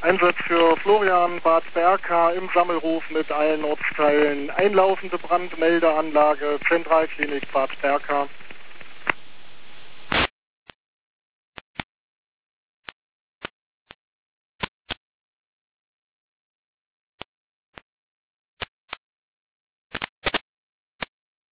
Einsatz für Florian, Bad Berka im Sammelruf mit allen Ortsteilen. Einlaufende Brandmeldeanlage, Zentralklinik Bad Berka.